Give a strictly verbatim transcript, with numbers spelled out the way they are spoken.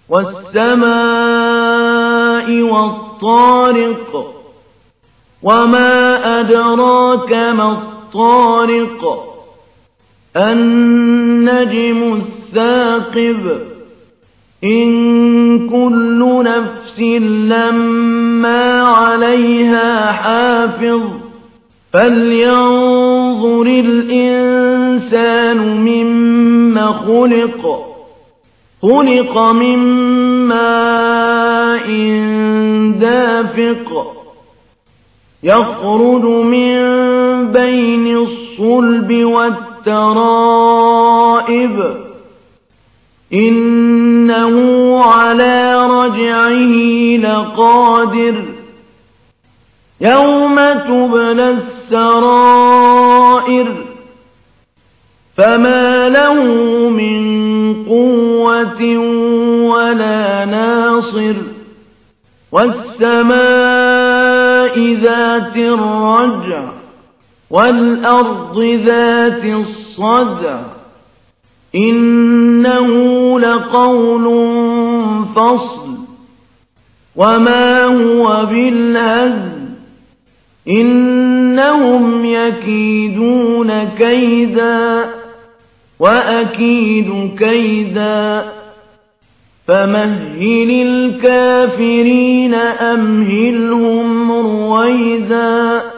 والسماء والطارق وما أدراك ما الطارق النجم الثاقب إن كل نفس لما عليها حافظ فلينظر الإنسان مما خلق خلق من ماء دافق يخرج من بين الصلب والترائب إنه على رجعه لقادر يوم تبلى السرائر فما له من قوة ولا ناصر والسماء ذات الرجع والأرض ذات الصدع إنه لقول فصل وما هو بالهزل إنهم يكيدون كيدا وأكيد كيدا فمهل الكافرين أمهلهم رويدا